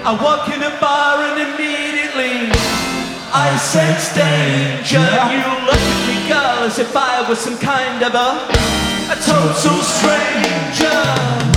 I walk in a bar and immediately I sense danger. You look at me, girl, as if I was some kind of a total stranger.